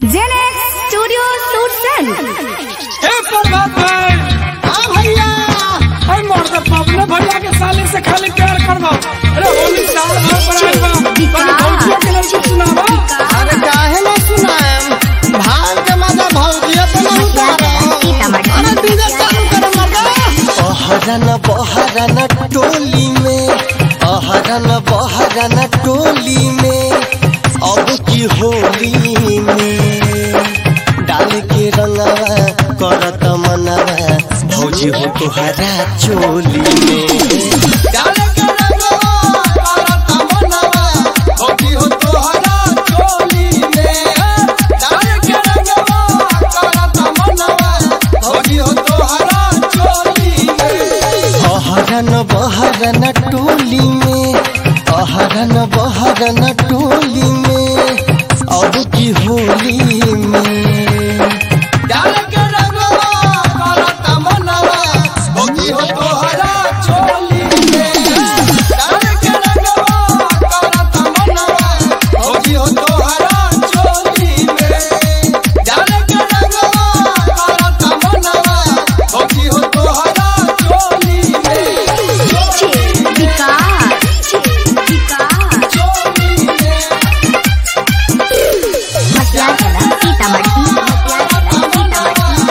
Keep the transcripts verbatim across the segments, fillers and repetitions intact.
Genex studio सूटसन ए प्रभात भाई। हां भैया अरे मर्द पवने भैया के साले से खाली प्यार करवा। अरे होली साल भर पर आइबा पर भौजिया के लड़की सुनावा। अरे काहे ना सुनाएम भांग के मजा भौजिया पे ना उतारे। अरे डीजे चालू कर मर्दा। अहरन बहरन टोली में अहरन बहरन टोली में अब की होली में डाल के रंगवा करत मनवा भौजी हो तोहरा चोली में डाल के रंगवा करत मनवा भौजी हो तोहरा चोली में। डाल के रंगवा करत मनवा भौजी हो तोहरा चोली में। अहरन बहरन टोली में अहरन बहरन टोली में अब की होली में डाल के रंगवा करत मनवा भौजी हो तोहरा चोली में। डाल के रंगवा करत मनवा भौजी हो तोहरा चोली में। डाल के रंगवा करत मनवा भौजी हो तोहरा चोली में। विकास विकास चोली में मटिया चला सीतामढ़ी मटिया चला सीतामढ़ी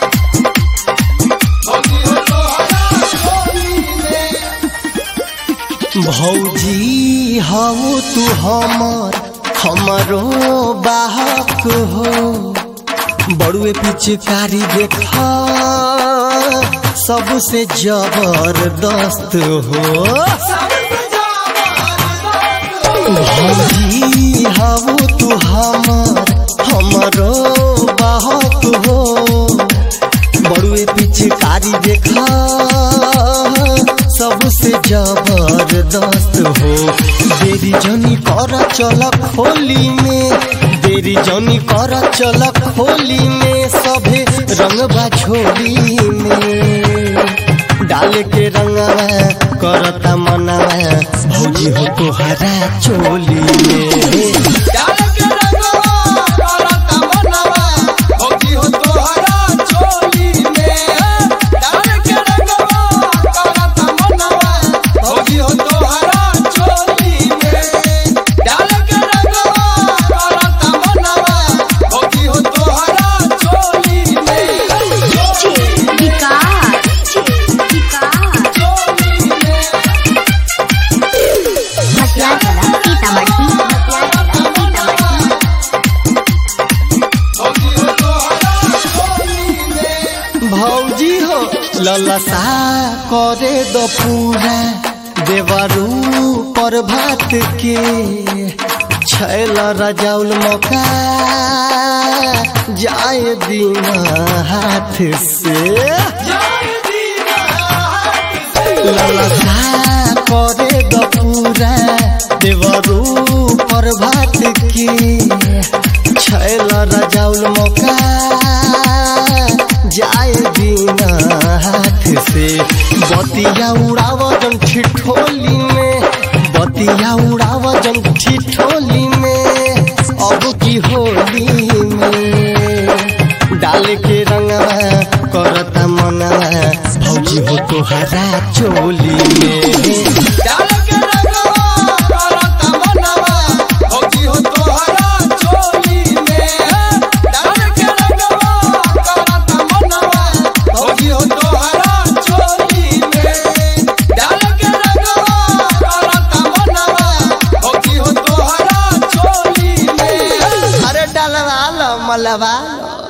भौजी हो तोहरा चोली में। भौजी हऊ तू हमर हमरो बाहक हो बड़ुए पिचकारी देखा सबसे जबरदस्त हो। भौजी हऊ तू हमर हमरो बाहक हो बड़ुए पिचकारी देखा सबसे जबरदस्त हो। देरी जनी कर चल खोली में देरी जनी कर चल खोली में सभे रंगबा झोली में डाल के रंगवा करता मनवा भौजी हो तोहरा चोली में। डाल के रंगवा करत मनवा भौजी हो तोहरा चोली में। डाल के रंगवा करत मनवा भौजी हो तोहरा चोली में। डाल के रंगवा करत मनवा भौजी हो तोहरा चोली में। विकास विकास चोली में मटिया चला सीतामढ़ी मटिया चला सीतामढ़ी भौजी हो तोहरा चोली में। भौजी हो ललसा करे दो पूरा देवरू पर भात के छैल रजाउल मौका जाए दिन हाथ से ललसा करे दो पूरा देवरू पर भात के छैल रजाउल मौका जाए दिन हाथ से बतिया उड़ावजन ठिठोली में बतिया उड़ावजन ठिठोली में अब की होली में डाल के रंगवा करता मनवा भौजी हो तोहरा चोली में। डाल के रंगवा करत मनवा भौजी हो तोहरा चोली में। डाल के रंगवा करत मनवा भौजी हो तोहरा चोली में। डाल के रंगवा करत मनवा भौजी हो तोहरा चोली में। अरे डालवा लो मलवा लो।